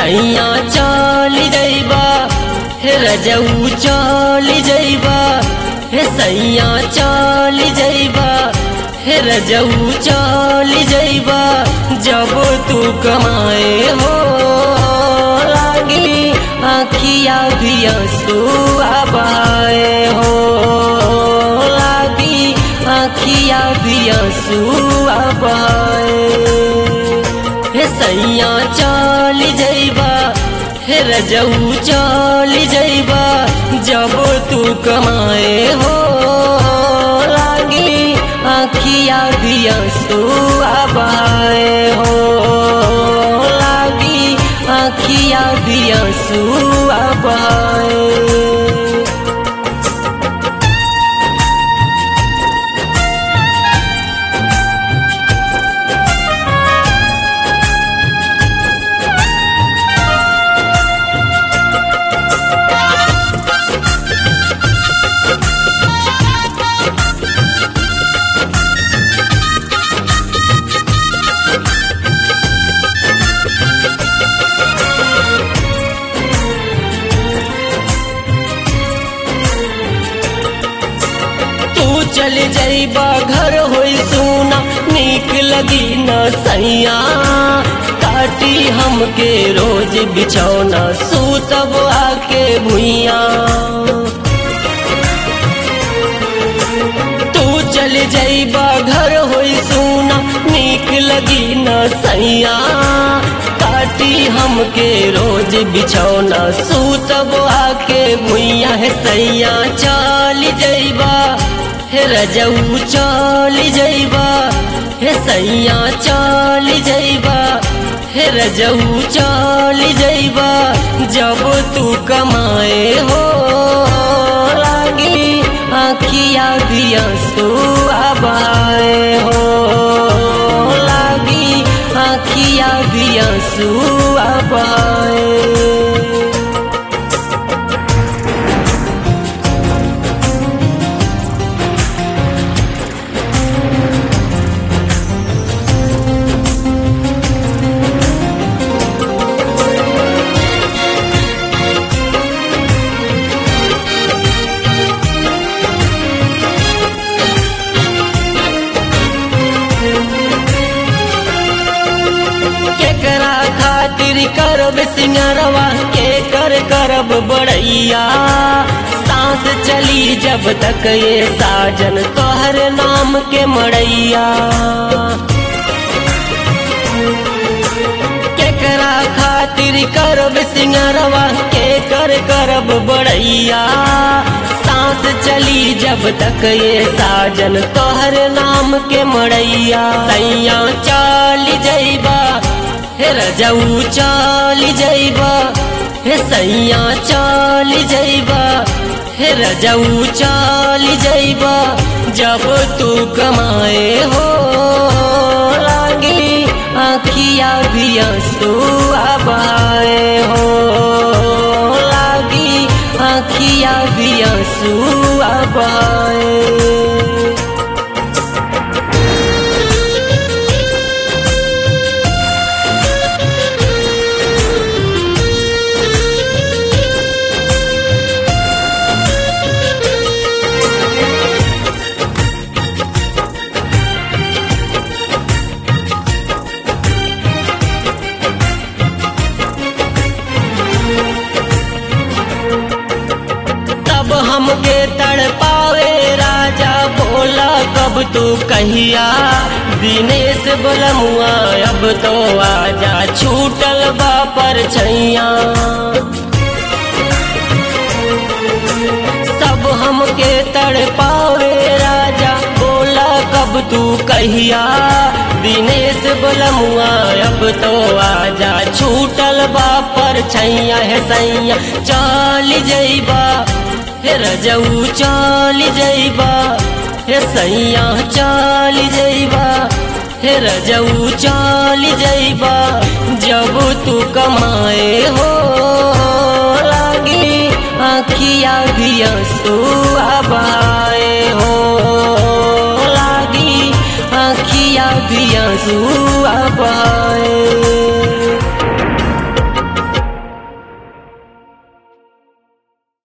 सैया चल जइबा हे रजऊ चल जइबा हे सैया चल जइबा हे रजऊ चल जइबा जब तू कमाए हो लागी आँखिया भी आंसुआ बहाए हो लागी आँखिया भी आंसुआ बहाए हे सैया चल जइबा हे रजऊ चल जइबा जब तू कमाए हो लागी आँखिया भी आंसुआ बहाए हो लागी आँखिया भी आंसुआ बहाए। चल जइबा घर होई सुना नीक लगी न सैया काटी हमके रोज बिछौना सूतब आके भुइया तू चल जइबा घर होई सुना नीक लगी न सैया काटी हमके रोज बिछौना सूतब आके भुइया है सैया चल जइबा हे रजऊ चल जइबा हे सैया चल जइबा हे रजऊ चल जइबा जब तू कमाए हो लागी आँखिया भी आंसुआ बहाए हो लागी आँखिया भी आंसुआ बहाए। केकरा खातिर करब सिंगरवा के करब बड़ैया सांस चली जब तक ये साजन तोहर नाम के मड़ैया केकरा खातिर करब सिंगरवा के करब बड़ैया सांस चली जब तक ये साजन तोहर नाम के मड़ैया सैया चल जइबा हे रजऊ चल जइबा हे सैया चल जइबा हे रजऊ चल जइबा जब तू कमाए हो लागी आँखिया भी आंसुआ बहाए हो लागी आँखिया भी आंसुआ बहाए। हमके तड़पावे राजा बोला कब तू कहिया दिनेश बोलमुआ अब तो आजा छूटल बा पर छैया सब हमके तड़पावे राजा बोला कब तू कहिया दिनेश बोलमुआ अब तो आजा छूटल बा पर छैया है सैया चल जइबा हे रजऊ चल जइबा हे सैया चल जइबा हे रजऊ चल जइबा जब तू कमाए हो लागी आँखिया भी आंसुआ बहाए हो लागी आँखिया भी आंसुआ बहाए।